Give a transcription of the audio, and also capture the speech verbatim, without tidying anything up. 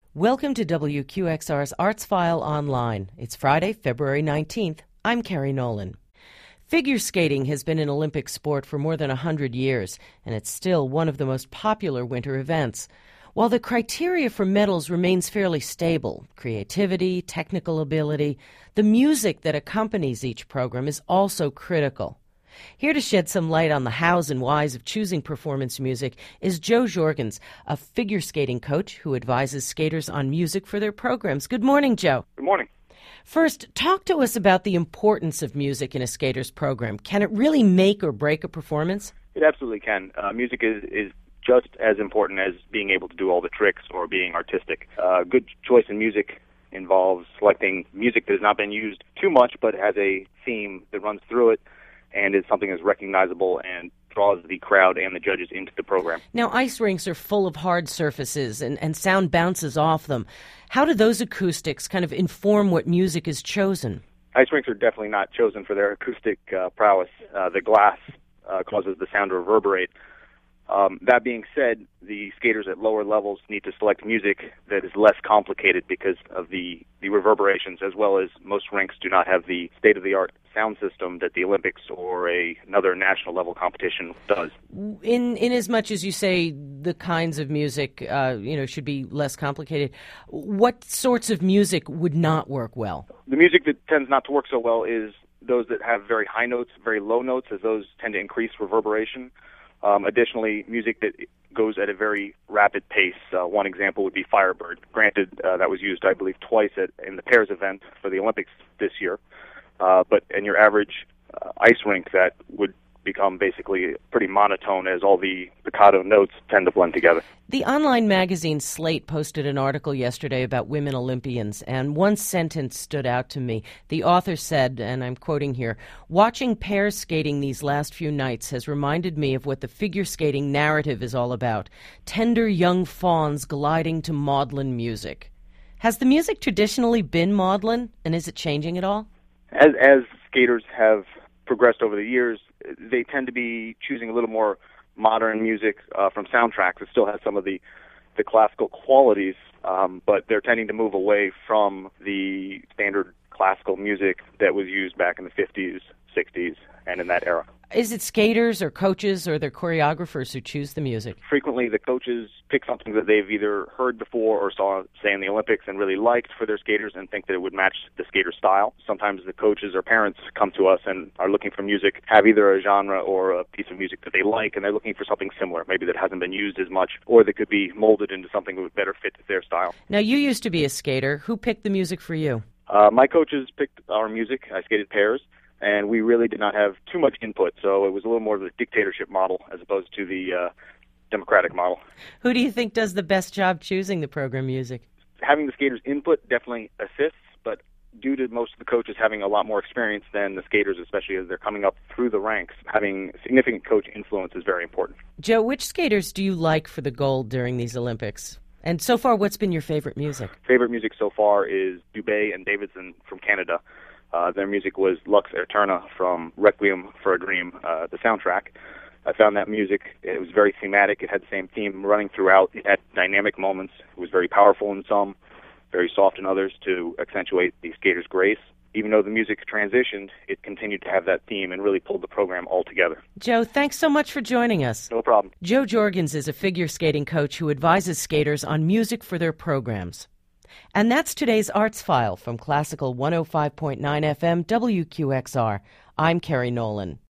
Welcome to W Q X R's Arts File Online. It's Friday, February nineteenth. I'm Carrie Nolan. Figure skating has been an Olympic sport for more than one hundred years, and it's still one of the most popular winter events. While the criteria for medals remains fairly stable, creativity, technical ability, the music that accompanies each program is also critical. Here to shed some light on the hows and whys of choosing performance music is Joe Jorgens, a figure skating coach who advises skaters on music for their programs. Good morning, Joe. Good morning. First, talk to us about the importance of music in a skater's program. Can it really make or break a performance? It absolutely can. Uh, music is, is just as important as being able to do all the tricks or being artistic. Uh, good choice in music involves selecting music that has not been used too much but has a theme that runs through it and is something that's recognizable and draws the crowd and the judges into the program. Now, ice rinks are full of hard surfaces and, and sound bounces off them. How do those acoustics kind of inform what music is chosen? Ice rinks are definitely not chosen for their acoustic uh, prowess. Uh, the glass uh, causes the sound to reverberate. Um, that being said, the skaters at lower levels need to select music that is less complicated because of the, the reverberations, as well as most rinks do not have the state-of-the-art sound system that the Olympics or a, another national level competition does. In in as much as you say the kinds of music uh, you know should be less complicated, what sorts of music would not work well? The music that tends not to work so well is those that have very high notes, very low notes, as those tend to increase reverberation. Um, additionally, music that goes at a very rapid pace. Uh, one example would be Firebird. Granted, uh, that was used, I believe, twice at, in the pairs event for the Olympics this year. Uh, but in your average uh, ice rink, that would become basically pretty monotone as all the staccato notes tend to blend together. The online magazine Slate posted an article yesterday about women Olympians, and one sentence stood out to me. The author said, and I'm quoting here, "Watching pairs skating these last few nights has reminded me of what the figure skating narrative is all about. Tender young fawns gliding to maudlin music." Has the music traditionally been maudlin, and is it changing at all? As, as skaters have progressed over the years, they tend to be choosing a little more modern music uh, from soundtracks. It still has some of the, the classical qualities, um, but they're tending to move away from the standard classical music that was used back in the fifties, sixties, and in that era. Is it skaters or coaches or their choreographers who choose the music? Frequently, the coaches pick something that they've either heard before or saw, say, in the Olympics and really liked for their skaters and think that it would match the skater style. Sometimes the coaches or parents come to us and are looking for music, have either a genre or a piece of music that they like, and they're looking for something similar, maybe that hasn't been used as much, or that could be molded into something that would better fit their style. Now, you used to be a skater. Who picked the music for you? Uh, my coaches picked our music. I skated pairs. And we really did not have too much input, so it was a little more of a dictatorship model as opposed to the uh, democratic model. Who do you think does the best job choosing the program music? Having the skaters' input definitely assists, but due to most of the coaches having a lot more experience than the skaters, especially as they're coming up through the ranks, having significant coach influence is very important. Joe, which skaters do you like for the gold during these Olympics? And so far, what's been your favorite music? Favorite music so far is Dubé and Davidson from Canada. Uh, their music was Lux Eterna from Requiem for a Dream, uh, the soundtrack. I found that music, it was very thematic. It had the same theme running throughout. It had dynamic moments. It was very powerful in some, very soft in others to accentuate the skater's grace. Even though the music transitioned, it continued to have that theme and really pulled the program all together. Joe, thanks so much for joining us. No problem. Joe Jorgens is a figure skating coach who advises skaters on music for their programs. And that's today's Arts File from Classical one oh five point nine F M W Q X R. I'm Carrie Nolan.